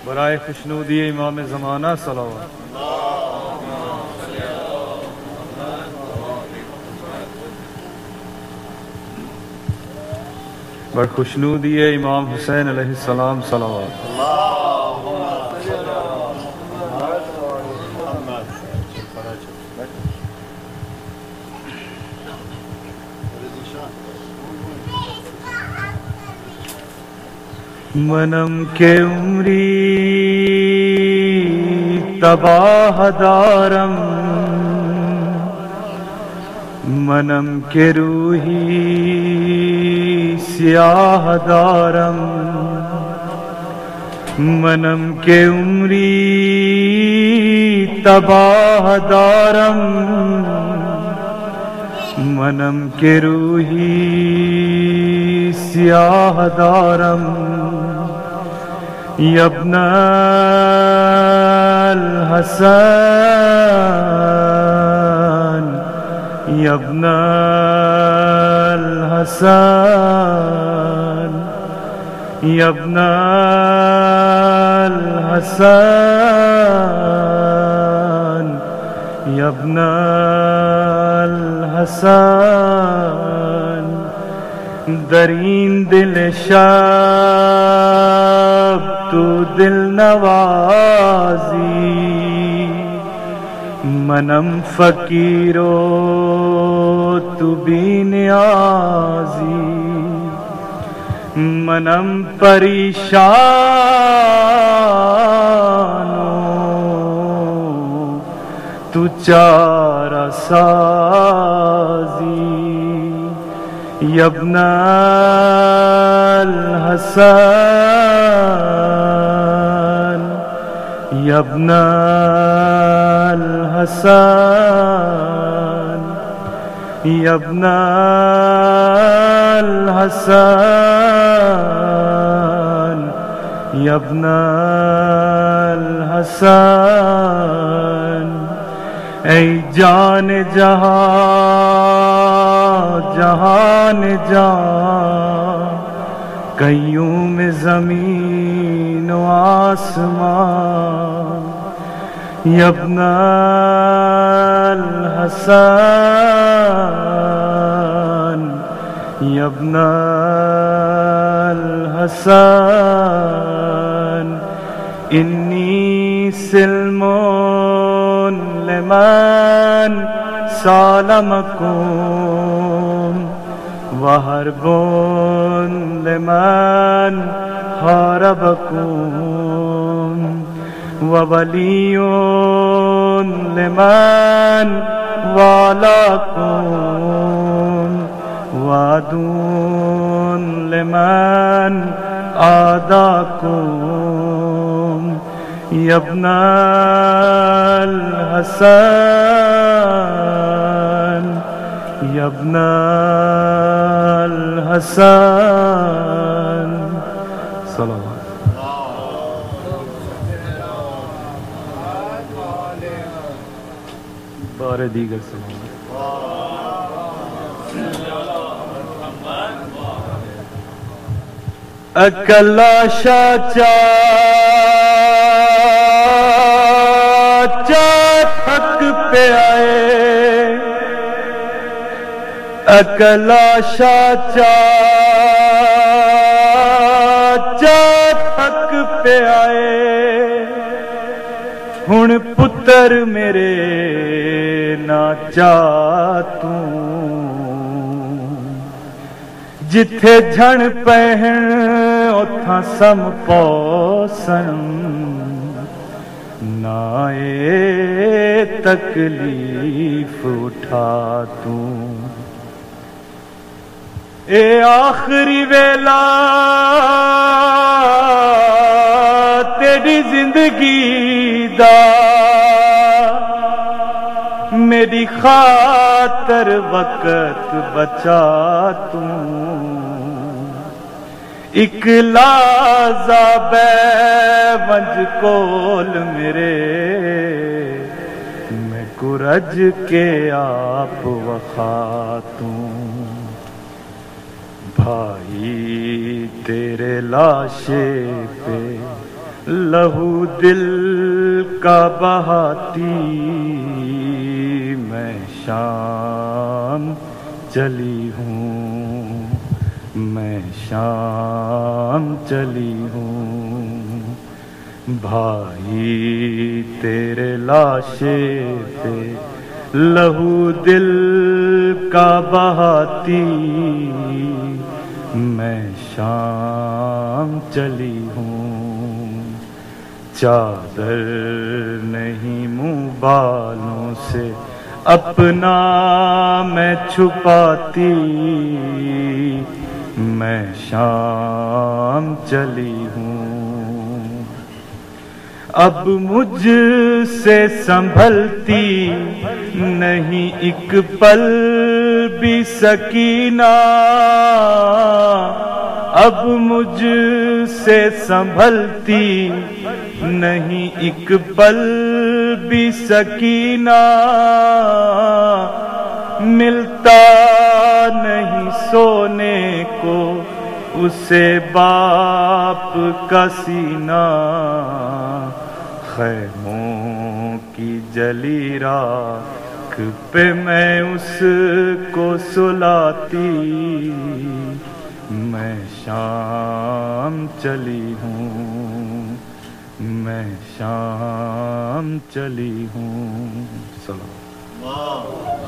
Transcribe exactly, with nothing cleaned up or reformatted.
برائے خوشنودی امام زمانہ صلوات بر خوشنودی امام حسین علیہ السلام صلوات منم کے عمری تباہ دارم منم کے روحی سیاہ دارم منم کے عمری تباہ دارم منم کے روحی سیاہ دارم یبن الحسن یبن الحسن یبن الحسن یبن الحسن درین دل شب تو دل نوازی منم فقیرو تو بی نیازی منم پریشانو تو چارہ سازی یبن الحسن یبن الحسن یبن الحسن یبن الحسن ای جان جہاں جہان جان قیوم زمین و آسمان یبن الحسن یبن الحسن انی سلم لمن سالمکم وحرب لمن حاربکم وولی لمن والاکم وعدو لمن عاداکم یبن الحسن یبن الحسن صلوات بار دیگر سلام اکلا شاچا حق پہ آئے اکلا شاچا حق پہ آئے ہن پتر میرے نا چاہتوں جتھے جھن پہن اتھاں سم پوسن نائے تکلیف اٹھا تو اے آخری ویلا تیری زندگی دا میری خاطر وقت بچا تو ایک لازا بے ونج کول میرے میں گرج کے آپ وخاتوں بھائی تیرے لاشے پہ لہو دل کا بہاتی میں شام چلی ہوں، میں شام چلی ہوں۔ بھائی تیرے لاشے پہ لہو دل کا بہاتی میں شام چلی ہوں۔ چادر نہیں منہ بالوں سے اپنا میں چھپاتی میں شام چلی ہوں۔ اب مجھ سے سنبھلتی نہیں ایک پل بھی سکینہ، اب مجھ سے سنبھلتی نہیں ایک پل بھی سکینہ، ملتا نہیں سونے کو اسے باپ کا سینہ، خیموں کی جلی راکھ پہ میں اس کو سلاتی میں شام چلی ہوں، میں شام چلی ہوں۔ سلام۔